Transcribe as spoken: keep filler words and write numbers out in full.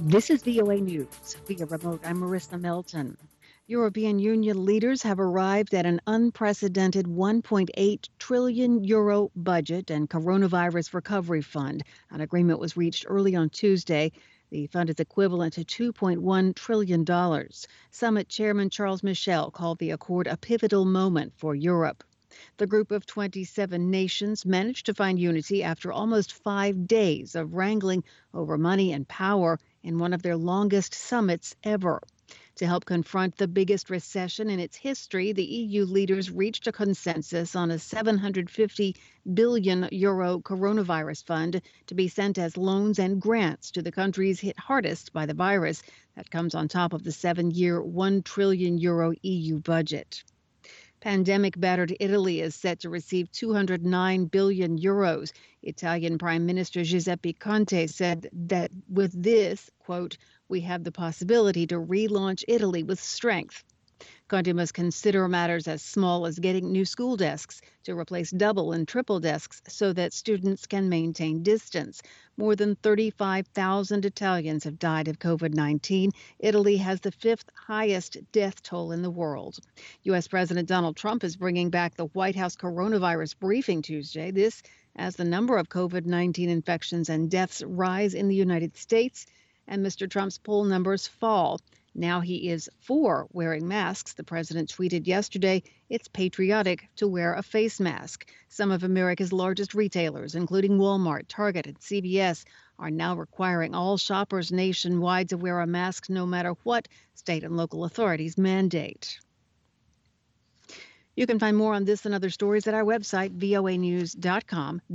This is V O A News. Via remote, I'm Marissa Melton. European Union leaders have arrived at an unprecedented one point eight trillion euro budget and coronavirus recovery fund. An agreement was reached early on Tuesday. The fund is equivalent to two point one trillion dollars. Summit Chairman Charles Michel called the accord a pivotal moment for Europe. The group of twenty-seven nations managed to find unity after almost five days of wrangling over money and power in one of their longest summits ever. To help confront the biggest recession in its history, the E U leaders reached a consensus on a seven hundred fifty billion euro coronavirus fund to be sent as loans and grants to the countries hit hardest by the virus. That comes on top of the seven-year, one trillion euro E U budget. Pandemic-battered Italy is set to receive two hundred nine billion euros. Italian Prime Minister Giuseppe Conte said that with this, quote, we have the possibility to relaunch Italy with strength. Conte must consider matters as small as getting new school desks to replace double and triple desks so that students can maintain distance. More than thirty-five thousand Italians have died of COVID nineteen. Italy has the fifth highest death toll in the world. U S. President Donald Trump is bringing back the White House coronavirus briefing Tuesday. This as the number of COVID nineteen infections and deaths rise in the United States and Mister Trump's poll numbers fall. Now he is for wearing masks. The president tweeted yesterday, it's patriotic to wear a face mask. Some of America's largest retailers, including Walmart, Target, and C V S, are now requiring all shoppers nationwide to wear a mask no matter what state and local authorities mandate. You can find more on this and other stories at our website, voa news dot com.